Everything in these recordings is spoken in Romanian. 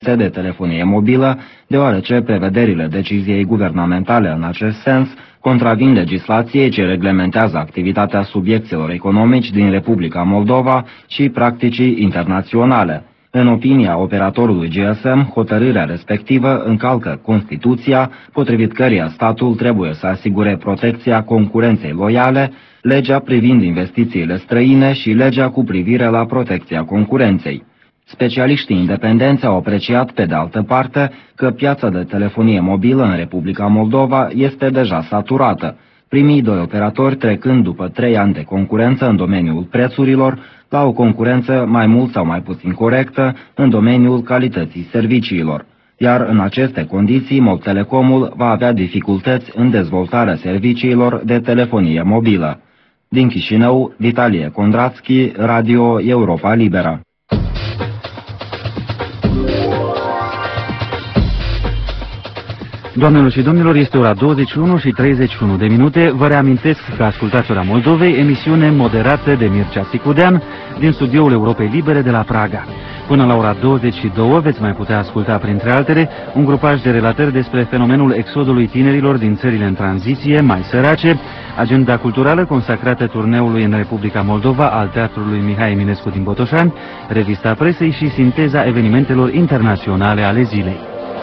de telefonie mobilă, deoarece prevederile deciziei guvernamentale în acest sens contravin legislației ce reglementează activitatea subiecților economici din Republica Moldova și practicii internaționale. În opinia operatorului GSM, hotărârea respectivă încalcă Constituția, potrivit căreia statul trebuie să asigure protecția concurenței loiale, legea privind investițiile străine și legea cu privire la protecția concurenței. Specialiștii independenți au apreciat, pe de altă parte, că piața de telefonie mobilă în Republica Moldova este deja saturată, primii doi operatori trecând după 3 ani de concurență în domeniul prețurilor la o concurență mai mult sau mai puțin corectă în domeniul calității serviciilor. Iar în aceste condiții, Moldtelecomul va avea dificultăți în dezvoltarea serviciilor de telefonie mobilă. Din Chișinău, Vitalie Condratski, Radio Europa Liberă. Doamnelor și domnilor, este ora 21:31. Vă reamintesc că ascultați Ora Moldovei, emisiune moderată de Mircea Țicudean din studioul Europei Libere de la Praga. Până la ora 22 veți mai putea asculta, printre altele, un grupaj de relatări despre fenomenul exodului tinerilor din țările în tranziție, mai sărace, agenda culturală consacrată turneului în Republica Moldova al Teatrului Mihai Eminescu din Botoșani, revista presei și sinteza evenimentelor internaționale ale zilei.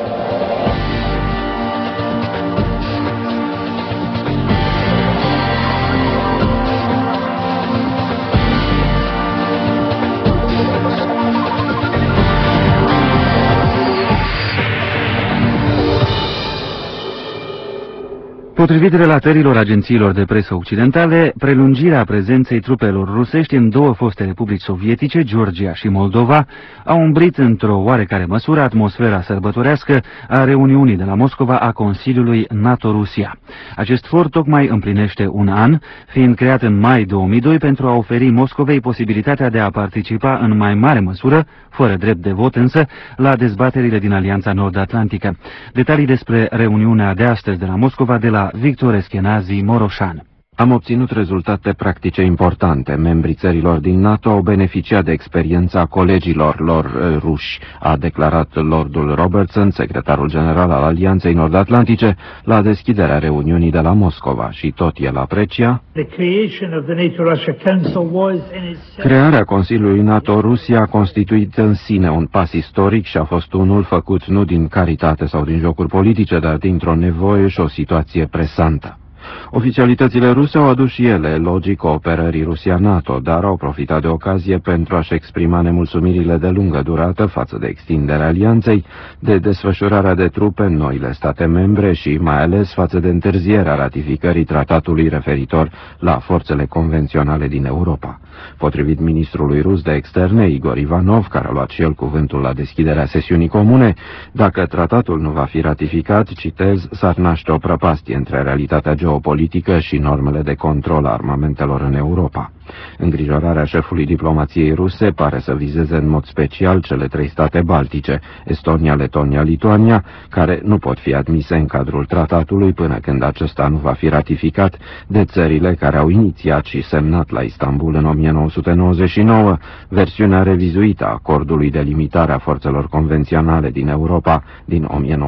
Potrivit relatărilor agențiilor de presă occidentale, prelungirea prezenței trupelor rusești în două foste republici sovietice, Georgia și Moldova, a umbrit într-o oarecare măsură atmosfera sărbătorească a reuniunii de la Moscova a Consiliului NATO-Rusia. Acest for tocmai împlinește un an, fiind creat în mai 2002 pentru a oferi Moscovei posibilitatea de a participa în mai mare măsură, fără drept de vot însă, la dezbaterile din Alianța Nord-Atlantică. Detalii despre reuniunea de astăzi de la Moscova de la Victor Eschenazi Moroșan. Am obținut rezultate practice importante. Membrii țărilor din NATO au beneficiat de experiența colegilor lor ruși, a declarat Lordul Robertson, secretarul general al Alianței Nord-Atlantice, la deschiderea reuniunii de la Moscova, și tot el aprecia: crearea Consiliului NATO-Rusia a constituit în sine un pas istoric și a fost unul făcut nu din caritate sau din jocuri politice, dar dintr-o nevoie și o situație presantă. Oficialitățile ruse au adus și ele logii cooperării Rusia-NATO, dar au profitat de ocazie pentru a-și exprima nemulțumirile de lungă durată față de extinderea alianței, de desfășurarea de trupe în noile state membre și mai ales față de întârzierea ratificării tratatului referitor la forțele convenționale din Europa. Potrivit ministrului rus de externe, Igor Ivanov, care a luat și el cuvântul la deschiderea sesiunii comune, dacă tratatul nu va fi ratificat, citez, s-ar naște o prăpastie între realitatea geopolitică și normele de control a armamentelor în Europa. Îngrijorarea șefului diplomației ruse pare să vizeze în mod special cele 3 state baltice, Estonia, Letonia, Lituania, care nu pot fi admise în cadrul tratatului până când acesta nu va fi ratificat de țările care au inițiat și semnat la Istanbul în 1999 versiunea revizuită a acordului de limitare a forțelor convenționale din Europa din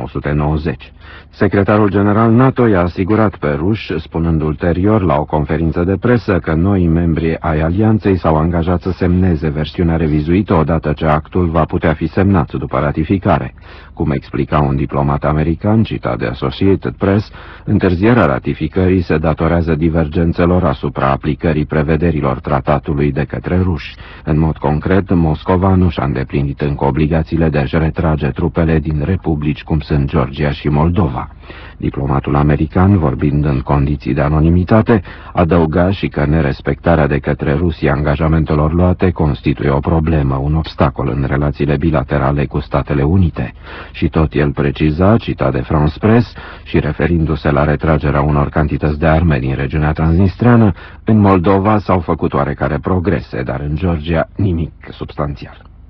1990. Secretarul general NATO i-a asigurat pe ruși, spunând ulterior la o conferință de presă că noi membri ai alianței s-au angajat să semneze versiunea revizuită odată ce actul va putea fi semnat după ratificare. Cum explica un diplomat american citat de Associated Press, întârzierea ratificării se datorează divergențelor asupra aplicării prevederilor tratatului de către ruși. În mod concret, Moscova nu și-a îndeplinit încă obligațiile de a-și retrage trupele din republici cum sunt Georgia și Moldova. Diplomatul american, vorbind în condiții de anonimitate, adăuga și că nerespectarea de către Rusia angajamentelor luate constituie o problemă, un obstacol în relațiile bilaterale cu Statele Unite. Și tot el preciza, citat de France Press, și referindu-se la retragerea unor cantități de arme din regiunea transnistreană, în Moldova s-au făcut oarecare progrese, dar în Georgia nimic substanțial.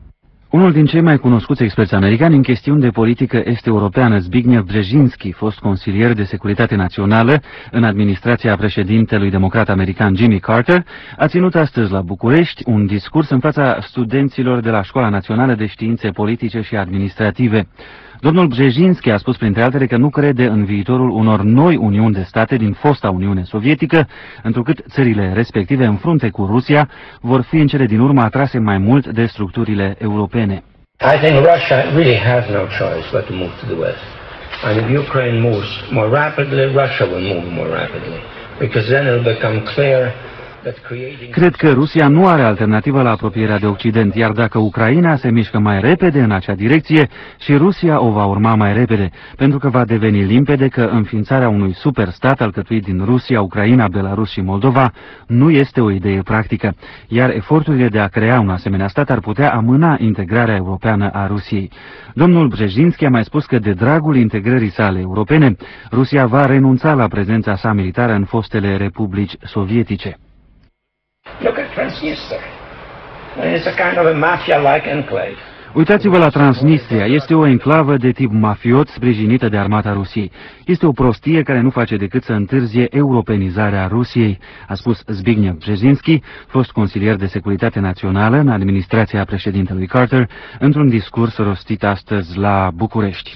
Unul din cei mai cunoscuți experți americani în chestiuni de politică est-europeană, Zbigniew Brzezinski, fost consilier de securitate națională în administrația președintelui democrat american Jimmy Carter, a ținut astăzi la București un discurs în fața studenților de la Școala Națională de Științe Politice și Administrative. Domnul Brzezinski a spus printre altele că nu crede în viitorul unor noi uniuni de state din fosta Uniune Sovietică, întrucât țările respective în frunte cu Rusia vor fi în cele din urmă atrase mai mult de structurile europene. I think Russia really has no choice but to move to the west. And if Ukraine moves more rapidly, Russia will move more rapidly, because then it will become clear. Cred că Rusia nu are alternativă la apropierea de Occident, iar dacă Ucraina se mișcă mai repede în acea direcție, și Rusia o va urma mai repede, pentru că va deveni limpede că înființarea unui superstat alcătuit din Rusia, Ucraina, Belarus și Moldova nu este o idee practică, iar eforturile de a crea un asemenea stat ar putea amâna integrarea europeană a Rusiei. Domnul Brzezinski a mai spus că de dragul integrării sale europene, Rusia va renunța la prezența sa militară în fostele republici sovietice. Look at Transnistria. It's a kind of a mafia-like enclave. Uitați-vă la Transnistria. Este o enclavă de tip mafiot sprijinită de armata Rusiei. Este o prostie care nu face decât să întârzie europenizarea Rusiei, a spus Zbigniew Brzezinski, fost consilier de securitate națională în administrația președintelui Carter, într-un discurs rostit astăzi la București.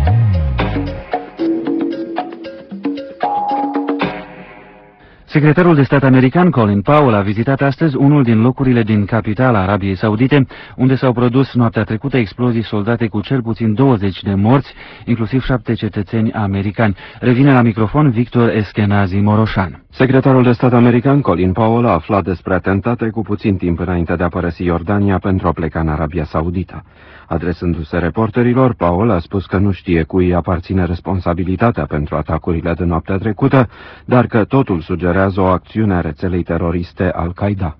Secretarul de stat american Colin Powell a vizitat astăzi unul din locurile din capitala Arabiei Saudite, unde s-au produs noaptea trecută explozii soldate cu cel puțin 20 de morți, inclusiv 7 cetățeni americani. Revine la microfon Victor Eskenazi Moroșan. Secretarul de stat american Colin Powell a aflat despre atentate cu puțin timp înainte de a părăsi Iordania pentru a pleca în Arabia Saudită. Adresându-se reporterilor, Powell a spus că nu știe cui aparține responsabilitatea pentru atacurile de noaptea trecută, dar că totul sugerează o acțiune a rețelei teroriste Al-Qaeda.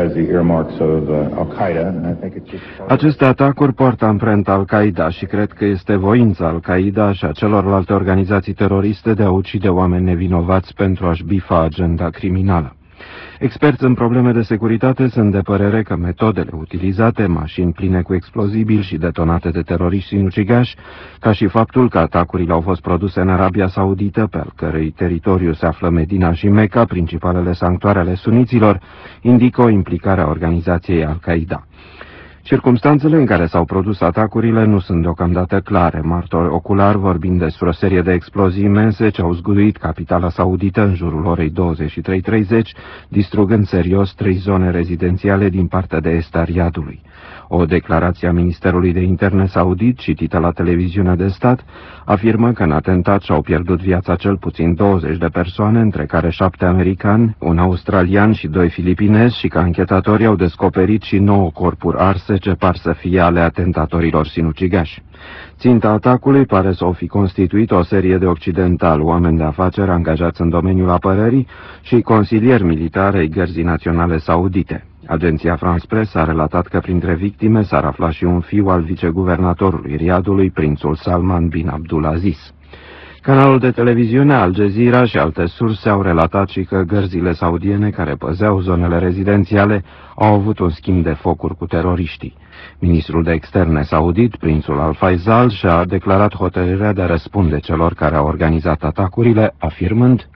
Aceste atacuri poartă amprenta Al-Qaeda și cred că este voința Al-Qaeda și a celorlalte organizații teroriste de a ucide oameni nevinovați pentru a-și bifa agenda criminală. Experți în probleme de securitate sunt de părere că metodele utilizate, mașini pline cu explozibili și detonate de teroriști sinucigași, ca și faptul că atacurile au fost produse în Arabia Saudită, pe al cărei teritoriu se află Medina și Mecca, principalele sanctuare ale suniților, indică o implicare a organizației Al-Qaeda. Circumstanțele în care s-au produs atacurile nu sunt deocamdată clare, martori oculari vorbind despre o serie de explozii imense ce au zguduit capitala saudită în jurul orei 23:30, distrugând serios 3 zone rezidențiale din partea de est a Riadului. O declarație a Ministerului de Interne saudit, citită la televiziunea de stat, afirmă că în atentat și-au pierdut viața cel puțin 20 de persoane, între care 7 americani, un australian și 2 filipinezi, și că anchetatorii au descoperit și 9 corpuri arse ce par să fie ale atentatorilor sinucigași. Ținta atacului pare să o fi constituit o serie de occidentali, oameni de afaceri angajați în domeniul apărării și consilieri militari ai Gărzii Naționale Saudite. Agenția France Press a relatat că printre victime s-ar afla și un fiu al viceguvernatorului Riadului, prințul Salman bin Abdulaziz. Canalul de televiziune Al Jazeera și alte surse au relatat și că gărzile saudiene care păzeau zonele rezidențiale au avut un schimb de focuri cu teroriștii. Ministrul de Externe saudit, prințul Al Faisal, și-a declarat hotărârea de a răspunde celor care au organizat atacurile, afirmând: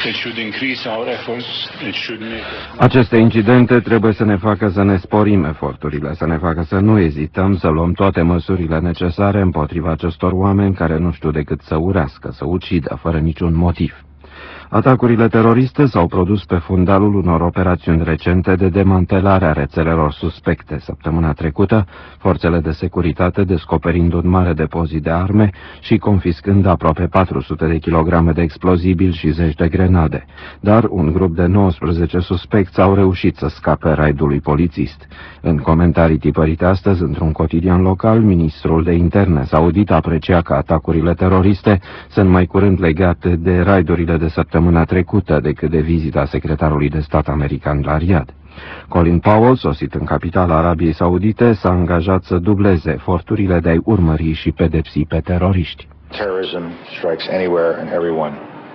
aceste incidente trebuie să ne facă să ne sporim eforturile, să ne facă să nu ezităm să luăm toate măsurile necesare împotriva acestor oameni care nu știu decât să urească, să ucidă, fără niciun motiv. Atacurile teroriste s-au produs pe fundalul unor operațiuni recente de demantelare a rețelelor suspecte. Săptămâna trecută, forțele de securitate descoperind un mare depozit de arme și confiscând aproape 400 de kilograme de explozibili și 10 de grenade. Dar un grup de 19 suspecți au reușit să scape raidului polițist. În comentarii tipărite astăzi într-un cotidian local, ministrul de interne saudit aprecia că atacurile teroriste sunt mai curând legate de raidurile de săptămâna trecută decât de vizita secretarului de stat american la Riad. Colin Powell, sosit în capitala Arabiei Saudite, s-a angajat să dubleze eforturile de a-i urmări și pedepsi pe teroriști.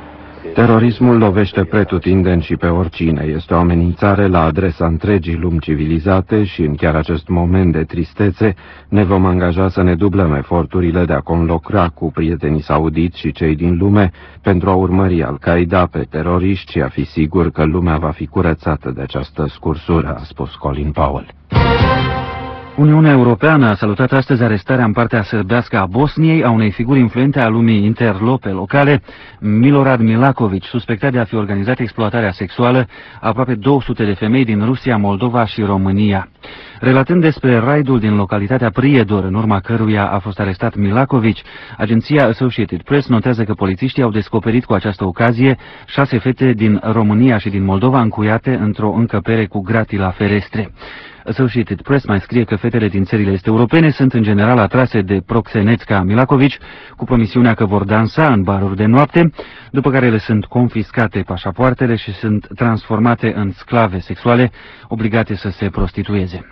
Terorismul lovește pretutindeni și pe oricine. Este o amenințare la adresa întregii lumi civilizate și în chiar acest moment de tristețe ne vom angaja să ne dublăm eforturile de a conlucra cu prietenii saudiți și cei din lume pentru a urmări Al-Qaeda pe teroriști și a fi sigur că lumea va fi curățată de această scursură, a spus Colin Powell. Uniunea Europeană a salutat astăzi arestarea în partea sârbească a Bosniei a unei figuri influente a lumii interlope locale, Milorad Milaković, suspectat de a fi organizat exploatarea sexuală a aproape 200 de femei din Rusia, Moldova și România. Relatând despre raidul din localitatea Priedor, în urma căruia a fost arestat Milaković, agenția Associated Press notează că polițiștii au descoperit cu această ocazie 6 fete din România și din Moldova încuiate într-o încăpere cu gratii la ferestre. Associated Press mai scrie că fetele din țările est europene sunt în general atrase de proxeneți ca Milaković, cu promisiunea că vor dansa în baruri de noapte, după care le sunt confiscate pașapoartele și sunt transformate în sclave sexuale, obligate să se prostitueze.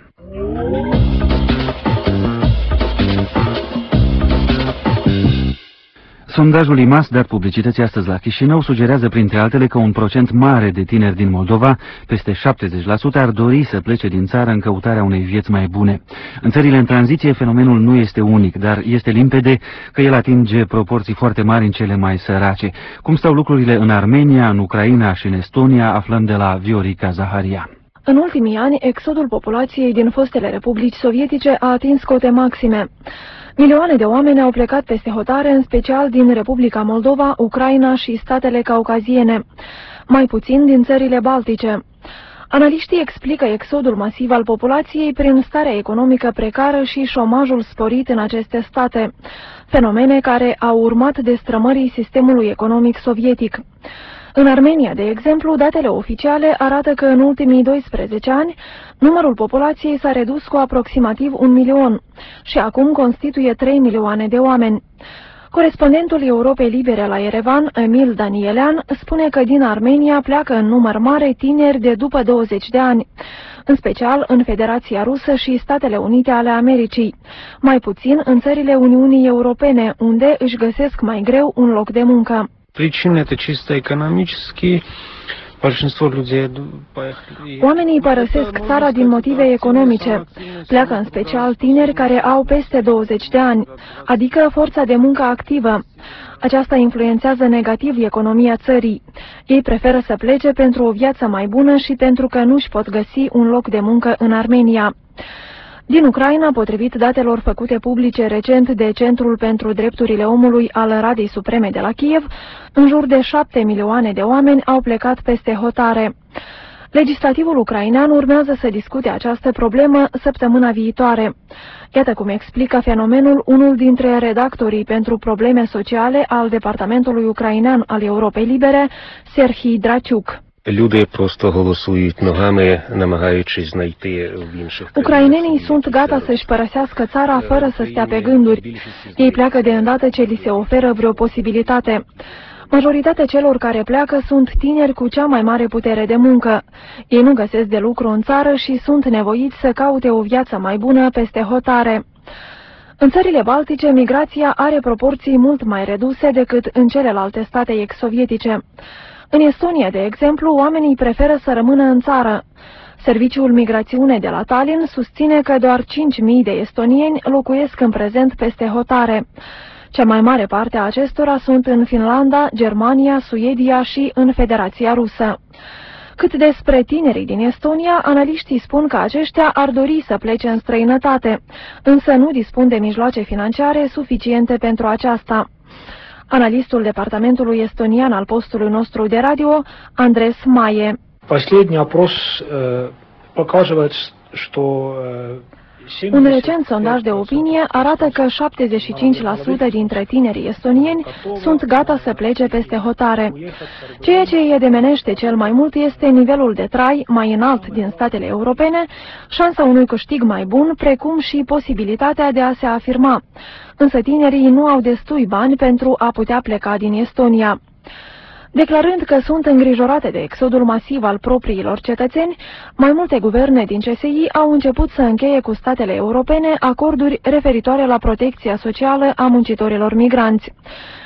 Sondajul IMAS dat publicității astăzi la Chișinău sugerează printre altele că un procent mare de tineri din Moldova, peste 70%, ar dori să plece din țară în căutarea unei vieți mai bune. În țările în tranziție fenomenul nu este unic, dar este limpede că el atinge proporții foarte mari în cele mai sărace. Cum stau lucrurile în Armenia, în Ucraina și în Estonia, aflăm de la Viorica Zaharia. În ultimii ani, exodul populației din fostele republici sovietice a atins cote maxime. Milioane de oameni au plecat peste hotare, în special din Republica Moldova, Ucraina și statele caucaziene, mai puțin din țările baltice. Analiștii explică exodul masiv al populației prin starea economică precară și șomajul sporit în aceste state, fenomene care au urmat destrămării sistemului economic sovietic. În Armenia, de exemplu, datele oficiale arată că în ultimii 12 ani numărul populației s-a redus cu aproximativ 1 milion și acum constituie 3 milioane de oameni. Corespondentul Europei Libere la Yerevan, Emil Danielean, spune că din Armenia pleacă în număr mare tineri de după 20 de ani, în special în Federația Rusă și Statele Unite ale Americii, mai puțin în țările Uniunii Europene, unde își găsesc mai greu un loc de muncă. Причины это чисто экономические. Большинство людей поехали. Oamenii părăsesc țara din motive economice. Pleacă în special tineri care au peste 20 de ani, adică forța de muncă activă. Aceasta influențează negativ economia țării. Ei preferă să plece pentru o viață mai bună și pentru că nu își pot găsi un loc de muncă în Armenia. Din Ucraina, potrivit datelor făcute publice recent de Centrul pentru Drepturile Omului al Radei Supreme de la Kiev, în jur de 7 milioane de oameni au plecat peste hotare. Legislativul ucrainean urmează să discute această problemă săptămâna viitoare. Iată cum explică fenomenul unul dintre redactorii pentru probleme sociale al Departamentului Ucrainean al Europei Libere, Serhii Draciuc. Люди просто голосують ногами, намагаючись знайти в інших. Ucrainenii sunt gata să-și părăsească țara fără să stea pe gânduri. Ei pleacă de îndată ce li se oferă vreo posibilitate. Majoritatea celor care pleacă sunt tineri cu cea mai mare putere de muncă. Ei nu găsesc de lucru în țară și sunt nevoiți să caute o viață mai bună peste hotare. În țările baltice, migrația are proporții mult mai reduse decât în celelalte state ex-sovietice. În Estonia, de exemplu, oamenii preferă să rămână în țară. Serviciul Migrațiune de la Tallinn susține că doar 5.000 de estonieni locuiesc în prezent peste hotare. Cea mai mare parte a acestora sunt în Finlanda, Germania, Suedia și în Federația Rusă. Cât despre tinerii din Estonia, analiștii spun că aceștia ar dori să plece în străinătate, însă nu dispun de mijloace financiare suficiente pentru aceasta. Analistul departamentului estonian al postului nostru de radio, Andres Maie. Последний опрос показывает, что Un recent sondaj de opinie arată că 75% dintre tinerii estonieni sunt gata să plece peste hotare. Ceea ce îi ademenește cel mai mult este nivelul de trai mai înalt din statele europene, șansa unui câștig mai bun, precum și posibilitatea de a se afirma. Însă tinerii nu au destui bani pentru a putea pleca din Estonia. Declarând că sunt îngrijorate de exodul masiv al propriilor cetățeni, mai multe guverne din CSI au început să încheie cu statele europene acorduri referitoare la protecția socială a muncitorilor migranți.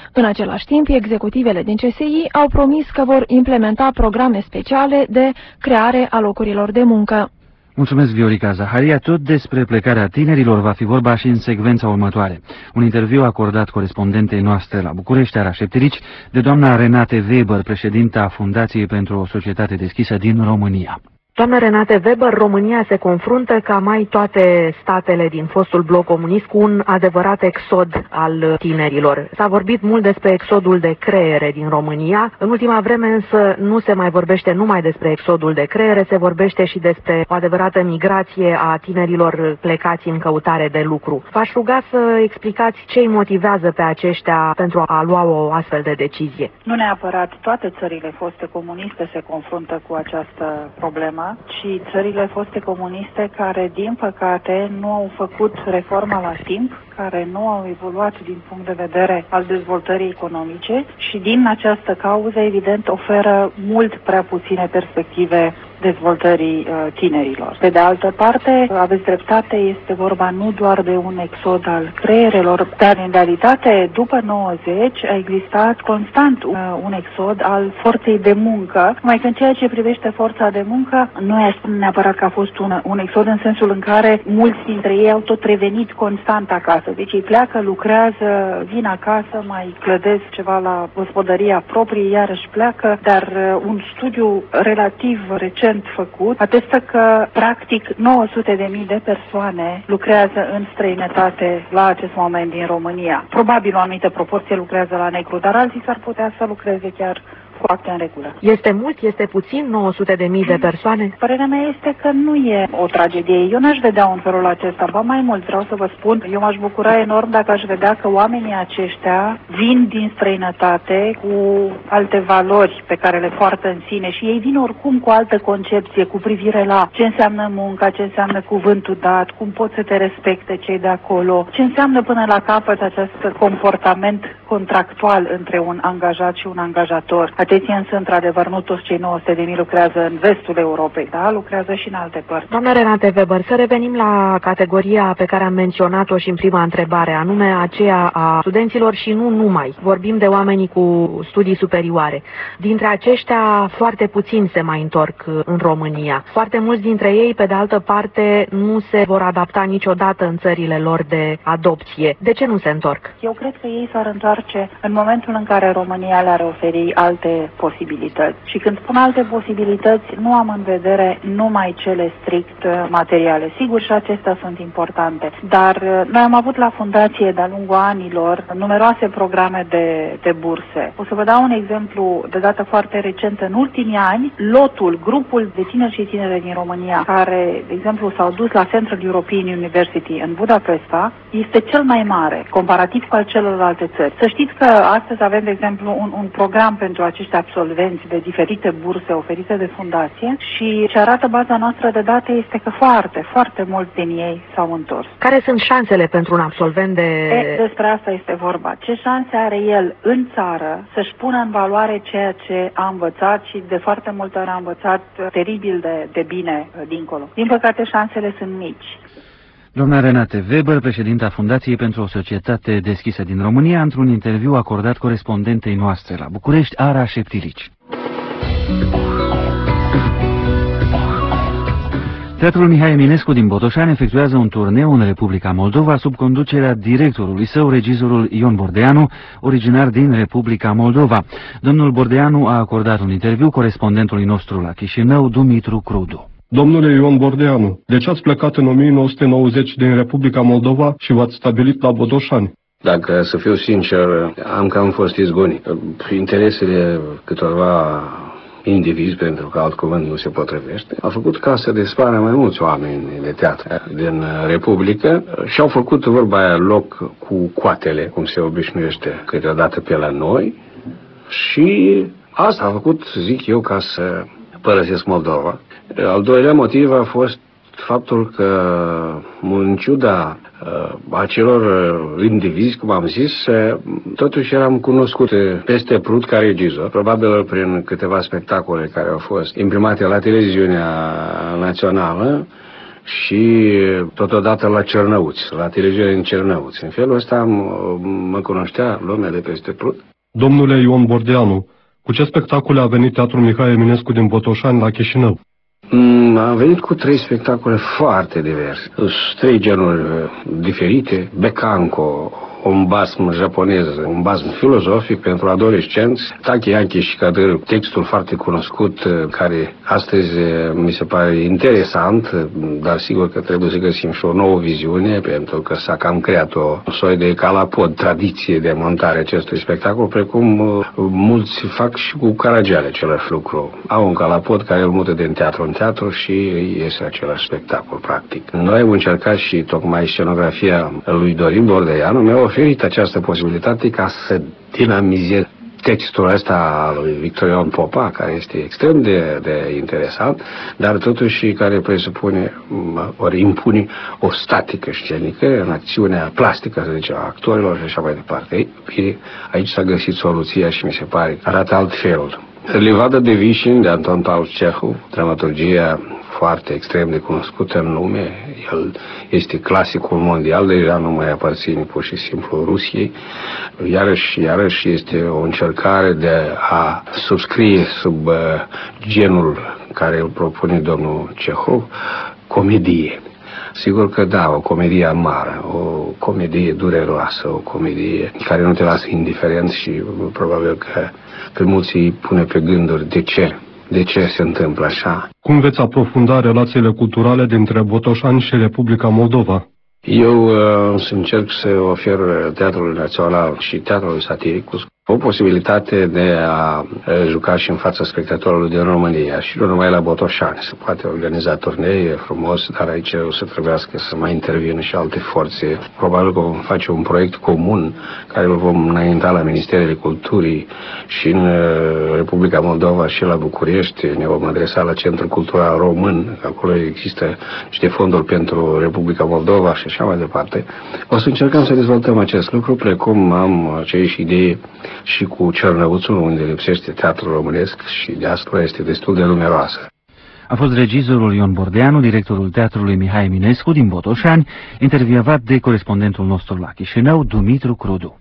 În același timp, executivele din CSI au promis că vor implementa programe speciale de creare a locurilor de muncă. Mulțumesc, Viorica Zaharia. Tot despre plecarea tinerilor va fi vorba și în secvența următoare. Un interviu acordat corespondentei noastre la București, Ara Șeptilici, de doamna Renate Weber, președinta Fundației pentru o Societate Deschisă din România. Doamna Renate Weber, România se confruntă, ca mai toate statele din fostul bloc comunist, cu un adevărat exod al tinerilor. S-a vorbit mult despre exodul de creiere din România. În ultima vreme însă nu se mai vorbește numai despre exodul de creiere, se vorbește și despre o adevărată migrație a tinerilor plecați în căutare de lucru. V-aș ruga să explicați ce îi motivează pe aceștia pentru a lua o astfel de decizie. Nu neapărat toate țările foste comuniste se confruntă cu această problemă, ci țările foste comuniste care, din păcate, nu au făcut reforma la timp, care nu au evoluat din punct de vedere al dezvoltării economice și din această cauză, evident, oferă mult prea puține perspective dezvoltării tinerilor. Pe de altă parte, aveți dreptate, este vorba nu doar de un exod al creierelor, dar în realitate, după 90, a existat constant un exod al forței de muncă, numai că în ceea ce privește forța de muncă, nu aș spune neapărat că a fost un exod în sensul în care mulți dintre ei au tot revenit constant acasă. Deci ei pleacă, lucrează, vin acasă, mai clădesc ceva la gospodăria proprie, iarăși pleacă, dar un studiu relativ recent făcut atestă că practic 900.000 de persoane lucrează în străinătate la acest moment din România. Probabil o anumită proporție lucrează la negru, dar alții s-ar putea să lucreze chiar foarte în regulă. Este mult? Este puțin? 900.000 de persoane? Părerea mea este că nu e o tragedie. Eu n-aș vedea în felul acesta. Ba mai mult, vreau să vă spun, eu m-aș bucura enorm dacă aș vedea că oamenii aceștia vin din străinătate cu alte valori pe care le poartă în sine și ei vin oricum cu altă concepție cu privire la ce înseamnă munca, ce înseamnă cuvântul dat, cum poți să te respecte cei de acolo, ce înseamnă până la capăt acest comportament contractual între un angajat și un angajator. Atenție însă, într-adevăr, nu toți cei 900.000 lucrează în vestul Europei, da? Lucrează și în alte părți. Doamna Renate Weber, să revenim la categoria pe care am menționat-o și în prima întrebare, anume aceea a studenților și nu numai. Vorbim de oamenii cu studii superioare. Dintre aceștia, foarte puțini se mai întorc în România. Foarte mulți dintre ei, pe de altă parte, nu se vor adapta niciodată în țările lor de adopție. De ce nu se întorc? Eu cred că ei s-ar întoarce în momentul în care România le-ar oferi alte posibilități. Și când spun alte posibilități, nu am în vedere numai cele strict materiale. Sigur, și acestea sunt importante. Dar noi am avut la Fundație de-a lungul anilor numeroase programe de burse. O să vă dau un exemplu de dată foarte recentă. În ultimii ani, grupul de tineri și tinere din România care, de exemplu, s-au dus la Central European University în Budapesta, este cel mai mare, comparativ cu al celorlalte țări. Să știți că astăzi avem, de exemplu, un program pentru acești absolvenți de diferite burse oferite de fundație și ce arată baza noastră de date este că foarte, foarte mulți din ei s-au întors. Care sunt șansele pentru un absolvent Despre asta este vorba. Ce șanse are el în țară să-și pună în valoare ceea ce a învățat și de foarte multe ori a învățat teribil de bine dincolo. Din păcate, șansele sunt mici. Doamna Renate Weber, președinta Fundației pentru o Societate Deschisă din România, într-un interviu acordat corespondentei noastre la București, Ara Șeptilici. Teatrul Mihai Eminescu din Botoșani efectuează un turneu în Republica Moldova sub conducerea directorului său, regizorul Ion Bordeanu, originar din Republica Moldova. Domnul Bordeanu a acordat un interviu corespondentului nostru la Chișinău, Dumitru Crudu. Domnule Ion Bordeanu, de ce ați plecat în 1990 din Republica Moldova și v-ați stabilit la Botoșani? Dacă să fiu sincer, am cam fost izgonit. Interesele câtorva indivizi, pentru că alt cuvânt nu se potrivește, a făcut ca să dispară mai mulți oameni de teatru din Republică și au făcut, vorba aia, loc cu coatele, cum se obișnuiește câteodată pe la noi, și asta a făcut, zic eu, ca să părăsesc Moldova. Al doilea motiv a fost faptul că, în ciuda acelor indivizi, cum am zis, totuși eram cunoscut peste Prut ca regizor, probabil prin câteva spectacole care au fost imprimate la televiziunea națională și totodată la Cernăuți, la atelierele în Cernăuți. În felul ăsta mă cunoștea lumea de peste Prut. Domnule Ion Bordeanu, cu ce spectacole a venit Teatrul Mihai Eminescu din Botoșani la Chișinău? Am venit cu 3 spectacole foarte diverse. 3 genuri diferite. Becanco, un basm japonez, un basm filozofic pentru adolescenți. Tachianchi și Cadâr, textul foarte cunoscut, care astăzi mi se pare interesant, dar sigur că trebuie să găsim și o nouă viziune, pentru că s-a cam creat o soi de calapod, tradiție de montare acestui spectacol, precum mulți fac și cu Caragiale același lucru. Au un calapod care îl mută din teatru în teatru și iese același spectacol, practic. Noi am încercat și tocmai scenografia lui Dorin Bordeanu mi-a oferit această posibilitate ca să dinamizez textul ăsta al lui Victor Ion Popa, care este extrem de interesant, dar totuși care presupune, ori impune o statică scenică în acțiunea plastică, să zicem, a actorilor și așa mai departe. Ei, aici s-a găsit soluția și mi se pare arată altfel. Livada de Vișin de Anton Paul Cehov, dramaturgia foarte extrem de cunoscută în lume. El este clasicul mondial, deja nu mai aparține pur și simplu Rusiei. Iarăși este o încercare de a subscrie sub genul care îl propune domnul Cehov, comedie. Sigur că da, o comedie amară, o comedie dureroasă, o comedie care nu te lasă indiferent și probabil că pe mulți îi pune pe gânduri de ce. De ce se întâmplă așa? Cum veți aprofunda relațiile culturale dintre Botoșani și Republica Moldova? Eu să încerc să ofer Teatrului Național și Teatrului Satiricus o posibilitate de a juca și în fața spectatorului din România și nu numai la Botoșani. Se poate organiza turnee frumos, dar aici o să trebuiască să mai intervină și alte forțe. Probabil că vom face un proiect comun care îl vom înainta la Ministerele Culturii și în Republica Moldova și la București. Ne vom adresa la Centrul Cultural Român. Acolo există niște fonduri pentru Republica Moldova și așa mai departe. O să încercăm să dezvoltăm acest lucru, precum am aceeași idee și cu Cernăuțul, unde lipsește teatrul românesc și diaspora este destul de numeroasă. A fost regizorul Ion Bordeanu, directorul Teatrului Mihai Eminescu din Botoșani, intervievat de corespondentul nostru la Chișinău, Dumitru Crudu.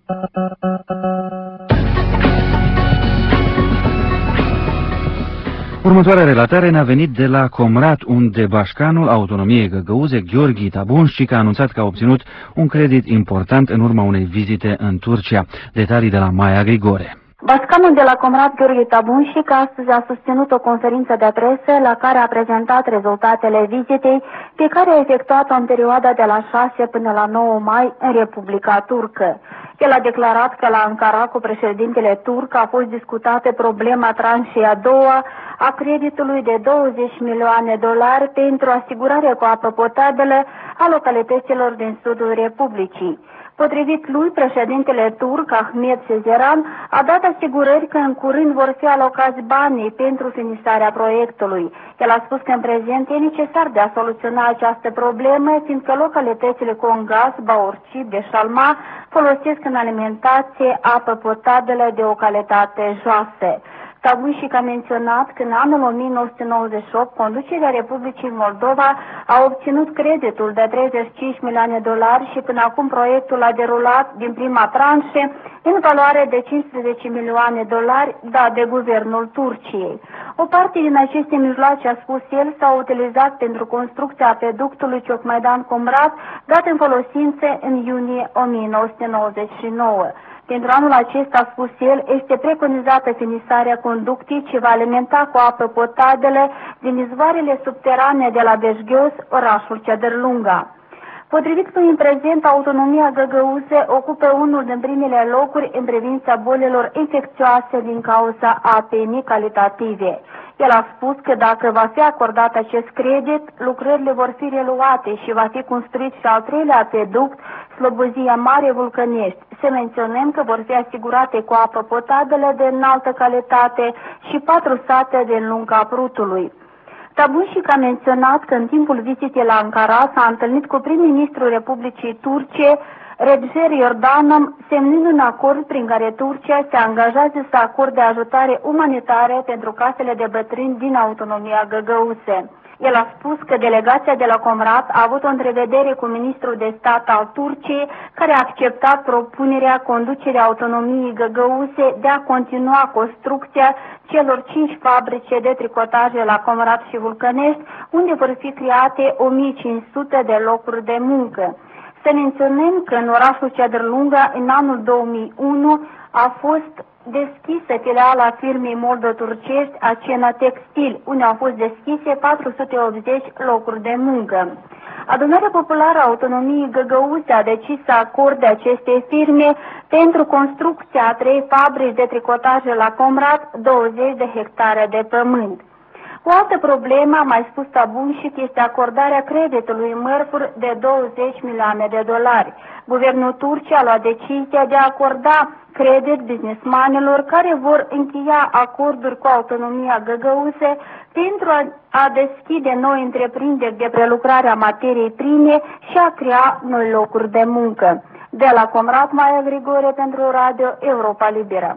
Următoarea relatare ne-a venit de la Comrat, unde bașcanul autonomiei găgăuze, Gheorghi Tabunșic, a anunțat că a obținut un credit important în urma unei vizite în Turcia. Detalii de la Maia Grigore. Bașcanul de la Comrat, Gheorghi Tabunșic, astăzi a susținut o conferință de presă la care a prezentat rezultatele vizitei pe care a efectuat-o în perioada de la 6 până la 9 mai în Republica Turcă. El a declarat că la Ankara cu președintele turc a fost discutată problema tranșei a doua a creditului de $20 milioane pentru asigurarea cu apă potabilă a localităților din sudul Republicii. Potrivit lui, președintele turc, Ahmet Sezeran, a dat asigurări că în curând vor fi alocați banii pentru finisarea proiectului. El a spus că în prezent e necesar de a soluționa această problemă, fiindcă localitățile Congas, Baorci, Beșalma folosesc în alimentație apă potabilă de o calitate joasă. Tabunșic a menționat că în anul 1998 conducerea Republicii Moldova a obținut creditul de $35 milioane și până acum proiectul a derulat din prima tranșă în valoare de $15 milioane dat de guvernul Turciei. O parte din aceste mijloace, a spus el, s-au utilizat pentru construcția apeductului Ciocmaidan-Comrat, dat în folosință în iunie 1999. Pentru anul acesta, a spus el, este preconizată finisarea conductii ce va alimenta cu apă potabilă din izvoarele subterane de la Beșgheos, orașul Cedărlunga. Potrivit lui, în prezent, autonomia găgăuze ocupă unul din primele locuri în privința bolilor infecțioase din cauza apei necalitative. El a spus că dacă va fi acordat acest credit, lucrările vor fi reluate și va fi construit și al treilea apeduct, Slobozia Mare Vulcănești. Să menționăm că vor fi asigurate cu apă potabilă de înaltă calitate și 4 sate din lunga Prutului. Tabunșic a menționat că în timpul vizitei la Ankara s-a întâlnit cu prim-ministrul Republicii Turcie, Recep Iordanom, semnând un acord prin care Turcia se angajează să acorde ajutare umanitare pentru casele de bătrâni din autonomia Găgăuse. El a spus că delegația de la Comrat a avut o întrevedere cu ministrul de stat al Turciei, care a acceptat propunerea conducerii autonomiei Găgăuse de a continua construcția celor 5 fabrice de tricotaje la Comrat și Vulcănești, unde vor fi create 1500 de locuri de muncă. Să menționăm că în orașul Ceadrlunga, în anul 2001, a fost deschisă filiala firmei moldo-turcești Acena Textil, unde au fost deschise 480 locuri de muncă. Adunarea Populară a Autonomiei Găgăuse a decis să acorde acestei firme pentru construcția a 3 fabrici de tricotaje la Comrat 20 de hectare de pământ. O altă problemă, a mai spus Tabunșic, este acordarea creditului în mărfuri de 20 milioane de dolari. Guvernul Turciei a luat decizia de a acorda credit businessmanilor care vor încheia acorduri cu autonomia Găgăuse pentru a deschide noi întreprinderi de prelucrare a materiei prime și a crea noi locuri de muncă. De la Comrat, Maia Grigore pentru Radio Europa Liberă.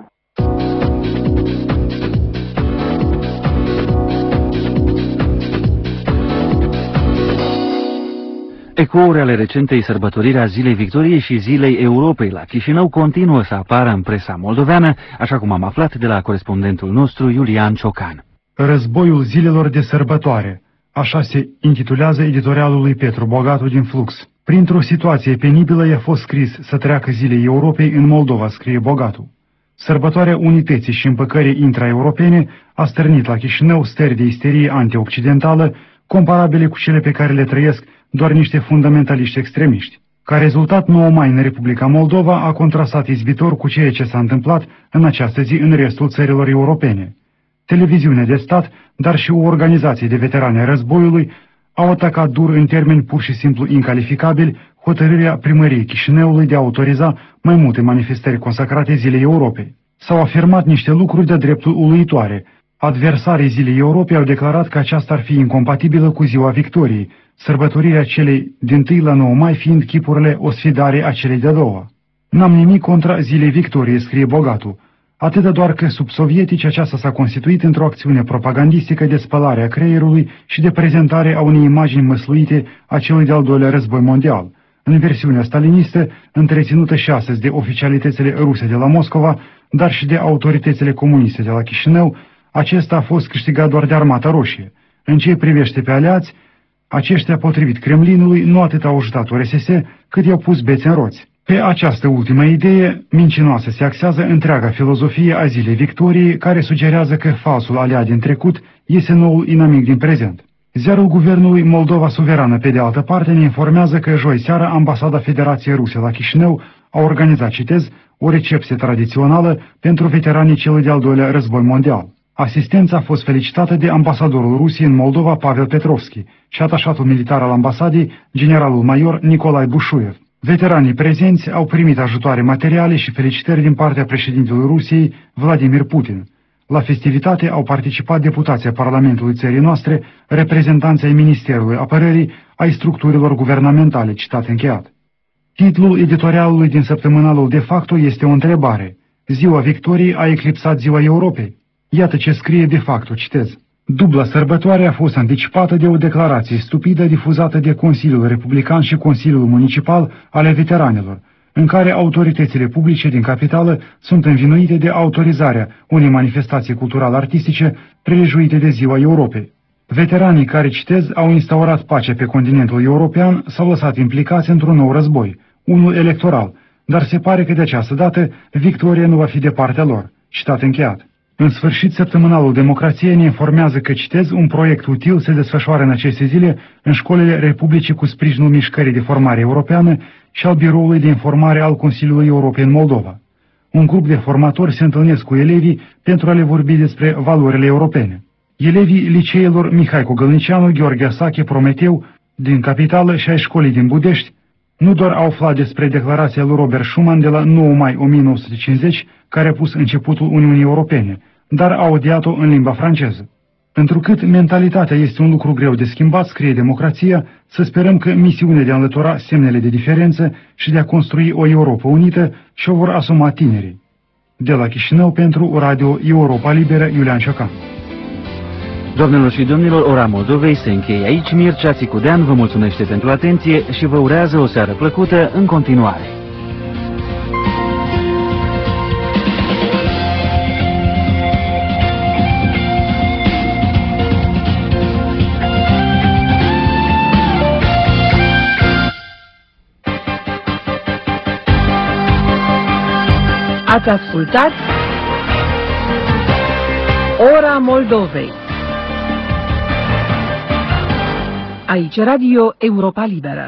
Ecouri ale recentei sărbătoriri a Zilei Victoriei și Zilei Europei la Chișinău continuă să apară în presa moldoveană, așa cum am aflat de la corespondentul nostru Iulian Ciocan. Războiul zilelor de sărbătoare, așa se intitulează editorialul lui Petru Bogatu din Flux. Printr-o situație penibilă i-a fost scris să treacă Zilei Europei în Moldova, scrie Bogatu. Sărbătoarea unității și împăcării intraeuropene a stârnit la Chișinău stări de isterie antioccidentală, comparabile cu cele pe care le trăiesc doar niște fundamentaliști extremiști. Ca rezultat, 9 mai în Republica Moldova a contrastat izbitor cu ceea ce s-a întâmplat în această zi în restul țărilor europene. Televiziunea de stat, dar și o organizație de veterani ai războiului au atacat dur în termeni pur și simplu incalificabili hotărârea primăriei Chișinăului de a autoriza mai multe manifestări consacrate Zilei Europei. S-au afirmat niște lucruri de dreptul uluitoare. Adversarii Zilei Europei au declarat că aceasta ar fi incompatibilă cu Ziua Victoriei, sărbătorirea celei din 1 la 9 mai fiind chipurile o sfidare a celei de-a doua. N-am nimic contra Zilei Victoriei, scrie Bogatu, atât doar că sub sovietici aceasta s-a constituit într-o acțiune propagandistică de spălare a creierului și de prezentare a unei imagini măsluite a celui de-al doilea război mondial. În versiunea stalinistă, întreținută și astăzi de oficialitățile ruse de la Moscova, dar și de autoritățile comuniste de la Chișinău, acesta a fost câștigat doar de Armata Roșie. În ce privește pe aliați, aceștia, potrivit Kremlinului, nu atât au ajutat URSS, cât i-au pus bețe în roți. Pe această ultimă idee mincinoasă se axează întreaga filozofie a Zilei Victoriei, care sugerează că falsul aliat din trecut este noul inamic din prezent. Ziarul Guvernului Moldova Suverană, pe de altă parte, ne informează că joi seara Ambasada Federației Ruse la Chișinău a organizat, citez, o recepție tradițională pentru veteranii celui de-al doilea război mondial. Asistența a fost felicitată de ambasadorul Rusiei în Moldova, Pavel Petrovski, și atașatul militar al ambasadei, generalul major Nicolae Bușuiev. Veteranii prezenți au primit ajutoare materiale și felicitări din partea președintelui Rusiei, Vladimir Putin. La festivitate au participat deputația Parlamentului țării noastre, reprezentanții ai Ministerului Apărării, ai structurilor guvernamentale, citat încheiat. Titlul editorialului din săptămânalul De Facto este o întrebare. Ziua Victoriei a eclipsat Ziua Europei? Iată ce scrie De Facto, citez. Dubla sărbătoare a fost anticipată de o declarație stupidă difuzată de Consiliul Republican și Consiliul Municipal ale veteranilor, în care autoritățile publice din capitală sunt învinuite de autorizarea unei manifestații cultural-artistice prelejuite de Ziua Europei. Veteranii care, citez, au instaurat pacea pe continentul european s-au lăsat implicați într-un nou război, unul electoral, dar se pare că de această dată victoria nu va fi de partea lor. Citat încheiat. În sfârșit, săptămânalul Democrației ne informează că, citez, un proiect util se desfășoară în aceste zile în școlile Republicii cu sprijinul Mișcării de Formare Europeană și al Biroului de Informare al Consiliului Europei în Moldova. Un grup de formatori se întâlnesc cu elevii pentru a le vorbi despre valorile europene. Elevii liceelor Mihai Cogălnicianu, Gheorghe Asache, Prometeu, din capitală și ai școlii din Budești, nu doar au aflat despre declarația lui Robert Schuman de la 9 mai 1950, care a pus începutul Uniunii Europene, dar au audiat-o în limba franceză. Întrucât mentalitatea este un lucru greu de schimbat, scrie Democrația, Să sperăm că misiunea de a înlătura semnele de diferență și de a construi o Europa unită și-o vor asuma tinerii. De la Chișinău pentru Radio Europa Liberă, Iulian Șocan. Doamnelor și domnilor, ora Moldovei se încheie aici. Mircea Țicudean vă mulțumește pentru atenție și vă urează o seară plăcută în continuare. Ați ascultat Ora Moldovei. Aici Radio Europa Liberă.